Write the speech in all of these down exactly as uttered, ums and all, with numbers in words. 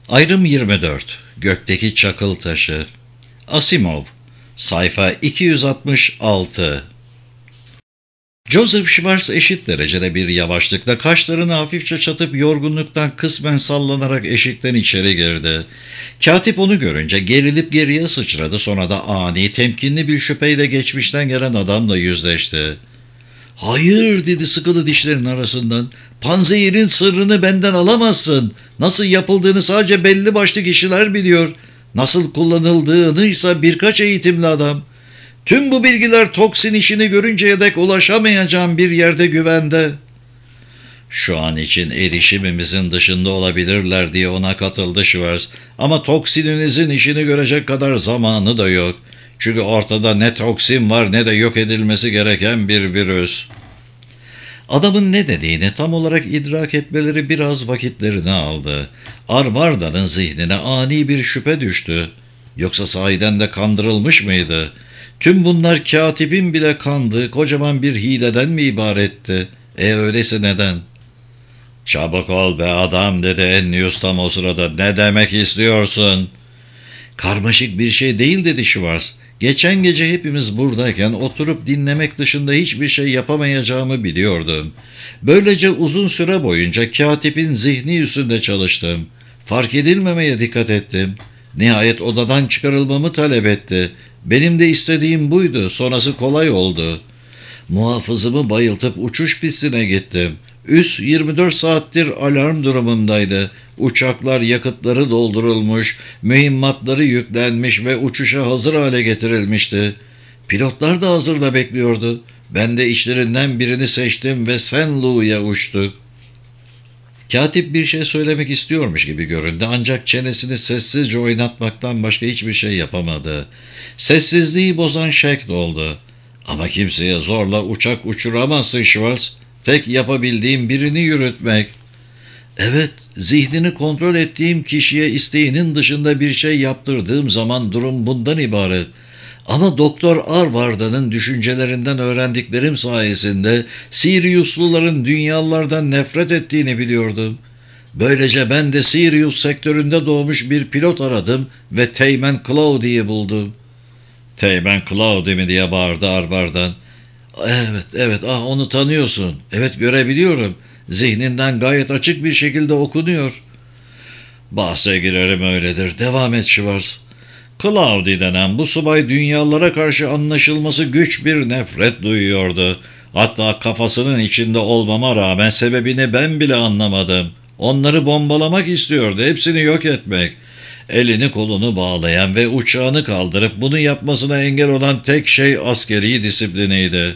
Ayrım yirmi dört. Gökteki çakıl taşı. Asimov. Sayfa iki yüz altmış altı. Joseph Schwartz eşit derecede bir yavaşlıkla kaşlarını hafifçe çatıp yorgunluktan kısmen sallanarak eşikten içeri girdi. Katip onu görünce gerilip geriye sıçradı, sonra da ani, temkinli bir şüpheyle geçmişten gelen adamla yüzleşti. "Hayır," dedi sıkılı dişlerin arasından. "Panzehirin sırrını benden alamazsın. Nasıl yapıldığını sadece belli başlı kişiler biliyor. Nasıl kullanıldığını ise birkaç eğitimli adam. Tüm bu bilgiler toksin işini görünceye dek ulaşamayacağım bir yerde güvende." "Şu an için erişimimizin dışında olabilirler," diye ona katıldı Schwartz. "Ama toksininizin işini görecek kadar zamanı da yok. Çünkü ortada ne toksin var ne de yok edilmesi gereken bir virüs." Adamın ne dediğini tam olarak idrak etmeleri biraz vakitlerini aldı. Arvarda'nın zihnine ani bir şüphe düştü. Yoksa sahiden de kandırılmış mıydı? Tüm bunlar katibin bile kandığı kocaman bir hileden mi ibaretti? E öyleyse neden? "Çabuk ol be adam," dedi Ennius tam o sırada. "Ne demek istiyorsun?" "Karmaşık bir şey değil," dedi Schwartz. "Geçen gece hepimiz buradayken oturup dinlemek dışında hiçbir şey yapamayacağımı biliyordum. Böylece uzun süre boyunca katibin zihni üstünde çalıştım. Fark edilmemeye dikkat ettim. Nihayet odadan çıkarılmamı talep etti. Benim de istediğim buydu. Sonrası kolay oldu. Muhafızımı bayıltıp uçuş pistine gittim. Üs yirmi dört saattir alarm durumundaydı. Uçaklar yakıtları doldurulmuş, mühimmatları yüklenmiş ve uçuşa hazır hale getirilmişti. Pilotlar da hazırda bekliyordu. Ben de içlerinden birini seçtim ve Saint Louis'e uçtuk." Katip bir şey söylemek istiyormuş gibi göründü, ancak çenesini sessizce oynatmaktan başka hiçbir şey yapamadı. Sessizliği bozan şekl oldu. "Ama kimseye zorla uçak uçuramazsın Schwartz. Tek yapabildiğim birini yürütmek." "Evet, zihnini kontrol ettiğim kişiye isteğinin dışında bir şey yaptırdığım zaman durum bundan ibaret. Ama Doktor Arvarda'nın düşüncelerinden öğrendiklerim sayesinde Siriusluların dünyalardan nefret ettiğini biliyordum. Böylece ben de Sirius sektöründe doğmuş bir pilot aradım ve Teğmen Claudy'yi buldum." "Teğmen Claudy mi?" diye bağırdı Arvardan. "Evet, evet, ah onu tanıyorsun. Evet, görebiliyorum. Zihninden gayet açık bir şekilde okunuyor." "Bahse girerim öyledir. Devam et Schwartz." "Claudy denen bu subay dünyalara karşı anlaşılması güç bir nefret duyuyordu. Hatta kafasının içinde olmama rağmen sebebini ben bile anlamadım. Onları bombalamak istiyordu, hepsini yok etmek. Elini kolunu bağlayan ve uçağını kaldırıp bunu yapmasına engel olan tek şey askeri disipliniydi."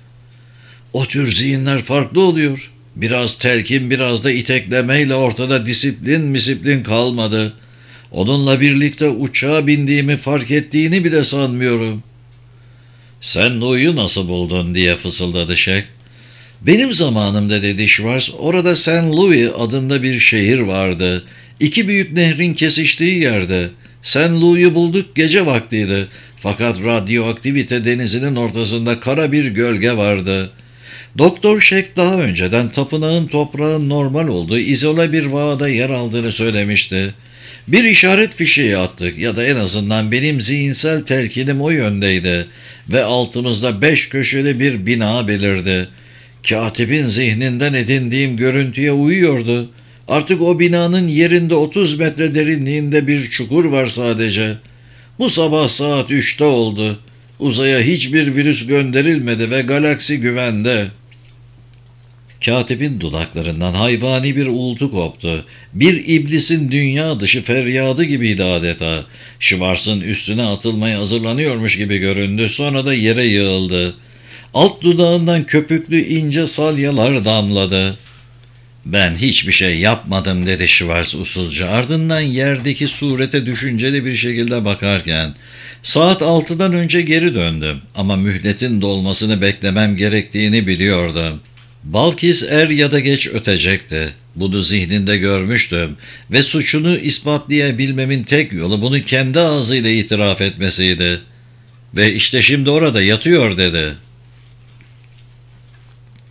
"O tür zihinler farklı oluyor. Biraz telkin, biraz da iteklemeyle ortada disiplin misiplin kalmadı. Onunla birlikte uçağa bindiğimi fark ettiğini bile sanmıyorum." "Sen Louis'u nasıl buldun?" diye fısıldadı Şek. "Benim zamanımda," dedi Schwartz, "orada Saint Louis adında bir şehir vardı. İki büyük nehrin kesiştiği yerde. Saint Louis'u bulduk, gece vaktiydi. Fakat radyoaktivite denizinin ortasında kara bir gölge vardı." Doktor Şek daha önceden tapınağın toprağın normal olduğu izole bir vağda yer aldığını söylemişti. "Bir işaret fişeği attık, ya da en azından benim zihinsel telkinim o yöndeydi ve altımızda beş köşeli bir bina belirdi. Katibin zihninden edindiğim görüntüye uyuyordu. Artık o binanın yerinde otuz metre derinliğinde bir çukur var sadece. Bu sabah saat üçte oldu. Uzaya hiçbir virüs gönderilmedi ve galaksi güvende." Katibin dudaklarından hayvani bir uğultu koptu. Bir iblisin dünya dışı feryadı gibiydi adeta. Schwartz'ın üstüne atılmaya hazırlanıyormuş gibi göründü, sonra da yere yığıldı. Alt dudağından köpüklü ince salyalar damladı. "Ben hiçbir şey yapmadım," dedi Schwartz usulca, ardından yerdeki surete düşünceli bir şekilde bakarken. "Saat altıdan önce geri döndüm ama mühletin dolmasını beklemem gerektiğini biliyordum. Balkis er ya da geç ötecekti. Bunu zihninde görmüştüm ve suçunu ispatlayabilmemin tek yolu bunu kendi ağzıyla itiraf etmesiydi. Ve işte şimdi orada yatıyor," dedi.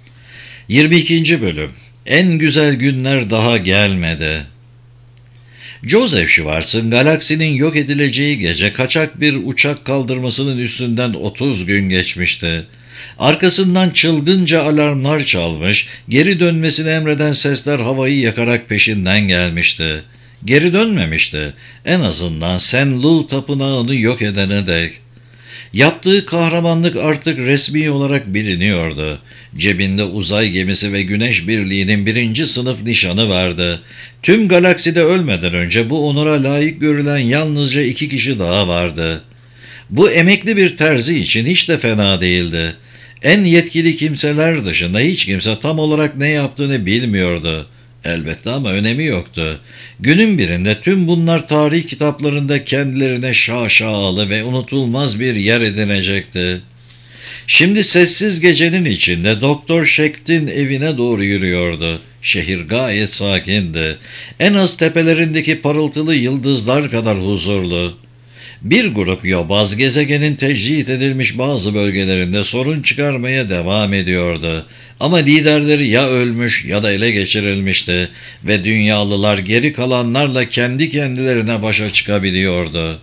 yirmi ikinci Bölüm. En güzel günler daha gelmedi. Joseph Schwartz'ın galaksinin yok edileceği gece kaçak bir uçak kaldırmasının üstünden otuz gün geçmişti. Arkasından çılgınca alarmlar çalmış, geri dönmesini emreden sesler havayı yakarak peşinden gelmişti. Geri dönmemişti. En azından Saint Lou tapınağını yok edene dek. Yaptığı kahramanlık artık resmi olarak biliniyordu. Cebinde uzay gemisi ve Güneş Birliği'nin birinci sınıf nişanı vardı. Tüm galakside ölmeden önce bu onura layık görülen yalnızca iki kişi daha vardı. Bu emekli bir terzi için hiç de fena değildi. En yetkili kimseler dışında hiç kimse tam olarak ne yaptığını bilmiyordu. Elbette ama önemi yoktu. Günün birinde tüm bunlar tarih kitaplarında kendilerine şaşalı ve unutulmaz bir yer edinecekti. Şimdi sessiz gecenin içinde Doktor Shekt'in evine doğru yürüyordu. Şehir gayet sakindi. En az tepelerindeki parıltılı yıldızlar kadar huzurlu. Bir grup yobaz gezegenin tecrit edilmiş bazı bölgelerinde sorun çıkarmaya devam ediyordu. Ama liderleri ya ölmüş ya da ele geçirilmişti ve dünyalılar geri kalanlarla kendi kendilerine başa çıkabiliyordu.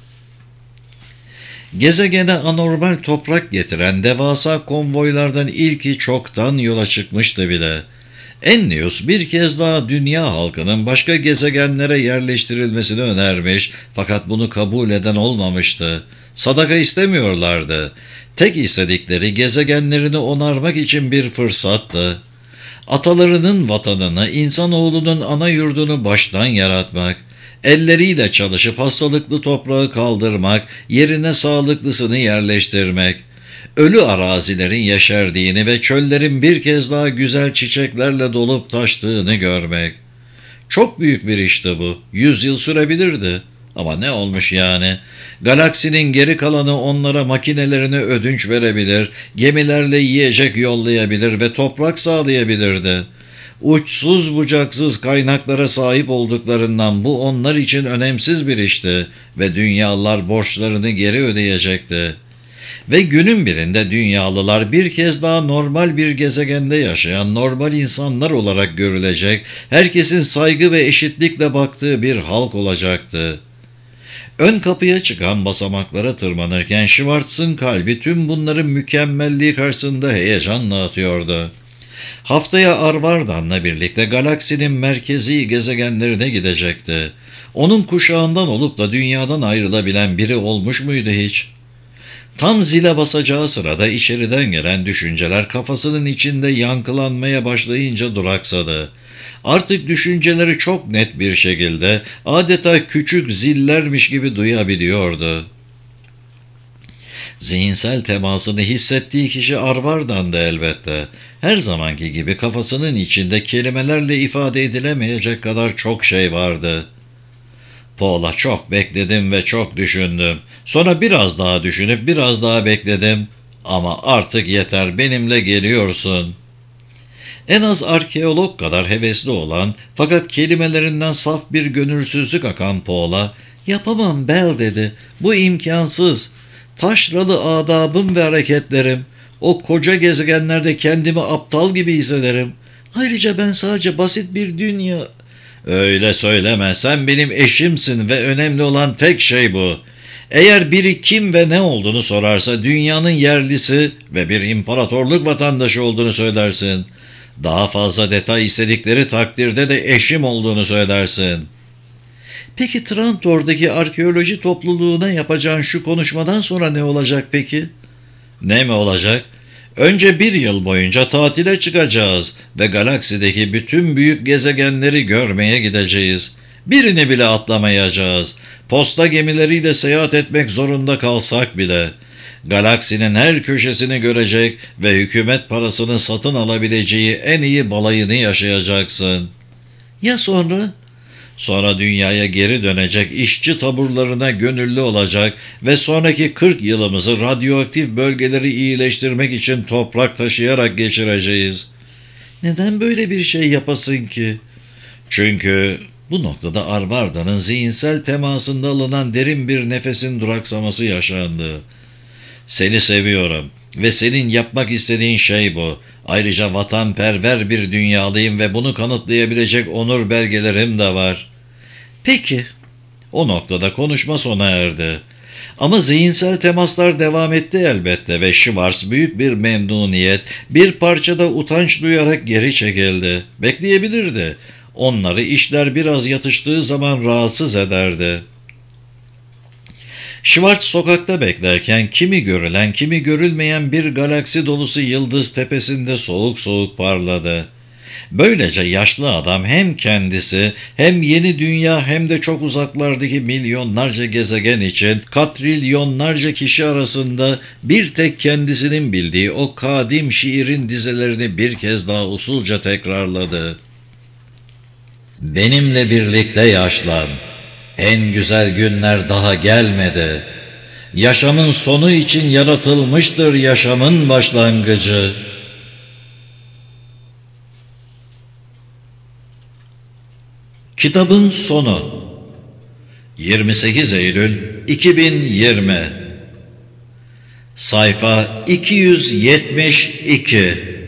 Gezegene anormal toprak getiren devasa konvoylardan ilki çoktan yola çıkmıştı bile. Ennius bir kez daha dünya halkının başka gezegenlere yerleştirilmesini önermiş fakat bunu kabul eden olmamıştı. Sadaka istemiyorlardı. Tek istedikleri gezegenlerini onarmak için bir fırsattı. Atalarının vatanını, insanoğlunun ana yurdunu baştan yaratmak, elleriyle çalışıp hastalıklı toprağı kaldırmak, yerine sağlıklısını yerleştirmek, ölü arazilerin yeşerdiğini ve çöllerin bir kez daha güzel çiçeklerle dolup taştığını görmek. Çok büyük bir işti bu. Yüz yıl sürebilirdi. Ama ne olmuş yani? Galaksinin geri kalanı onlara makinelerini ödünç verebilir, gemilerle yiyecek yollayabilir ve toprak sağlayabilirdi. Uçsuz bucaksız kaynaklara sahip olduklarından bu onlar için önemsiz bir işti ve dünyalar borçlarını geri ödeyecekti. Ve günün birinde dünyalılar bir kez daha normal bir gezegende yaşayan normal insanlar olarak görülecek, herkesin saygı ve eşitlikle baktığı bir halk olacaktı. Ön kapıya çıkan basamaklara tırmanırken Schwartz'ın kalbi tüm bunların mükemmelliği karşısında heyecanla atıyordu. Haftaya Arvardan'la birlikte galaksinin merkezi gezegenlerine gidecekti. Onun kuşağından olup da dünyadan ayrılabilen biri olmuş muydu hiç? Tam zile basacağı sırada içeriden gelen düşünceler kafasının içinde yankılanmaya başlayınca duraksadı. Artık düşünceleri çok net bir şekilde adeta küçük zillermiş gibi duyabiliyordu. Zihinsel temasını hissettiği kişi Arvardan'dı elbette. Her zamanki gibi kafasının içinde kelimelerle ifade edilemeyecek kadar çok şey vardı. Paul'a çok bekledim ve çok düşündüm. Sonra biraz daha düşünüp biraz daha bekledim. Ama artık yeter, benimle geliyorsun. En az arkeolog kadar hevesli olan fakat kelimelerinden saf bir gönülsüzlük akan Paul'a "Yapamam Bel" dedi. "Bu imkansız. Taşralı adabım ve hareketlerim. O koca gezegenlerde kendimi aptal gibi hissederim. Ayrıca ben sadece basit bir dünya..." "Öyle söyleme, sen benim eşimsin ve önemli olan tek şey bu. Eğer biri kim ve ne olduğunu sorarsa dünyanın yerlisi ve bir imparatorluk vatandaşı olduğunu söylersin. Daha fazla detay istedikleri takdirde de eşim olduğunu söylersin." "Peki Trantor'daki arkeoloji topluluğuna yapacağın şu konuşmadan sonra ne olacak peki?" "Ne mi olacak? Önce bir yıl boyunca tatile çıkacağız ve galaksideki bütün büyük gezegenleri görmeye gideceğiz. Birini bile atlamayacağız. Posta gemileriyle seyahat etmek zorunda kalsak bile. Galaksinin her köşesini görecek ve hükümet parasını satın alabileceği en iyi balayını yaşayacaksın." "Ya sonra?" "Sonra dünyaya geri dönecek, işçi taburlarına gönüllü olacak ve sonraki kırk yılımızı radyoaktif bölgeleri iyileştirmek için toprak taşıyarak geçireceğiz." "Neden böyle bir şey yapasın ki?" "Çünkü..." Bu noktada Arvarda'nın zihinsel temasında alınan derin bir nefesin duraksaması yaşandı. "Seni seviyorum ve senin yapmak istediğin şey bu. Ayrıca vatanperver bir dünyalıyım ve bunu kanıtlayabilecek onur belgelerim de var." "Peki, O noktada konuşma sona erdi. Ama zihinsel temaslar devam etti elbette ve Schwartz büyük bir memnuniyet, bir parçada utanç duyarak geri çekildi. Bekleyebilirdi. Onları işler biraz yatıştığı zaman rahatsız ederdi. Schwartz sokakta beklerken kimi görülen kimi görülmeyen bir galaksi dolusu yıldız tepesinde soğuk soğuk parladı. Böylece yaşlı adam hem kendisi hem yeni dünya hem de çok uzaklardaki milyonlarca gezegen için katrilyonlarca kişi arasında bir tek kendisinin bildiği o kadim şiirin dizelerini bir kez daha usulca tekrarladı. Benimle birlikte yaşlan. En güzel günler daha gelmedi. Yaşamın sonu için yaratılmıştır yaşamın başlangıcı. Kitabın sonu. yirmi sekiz Eylül iki bin yirmi. Sayfa iki yüz yetmiş iki.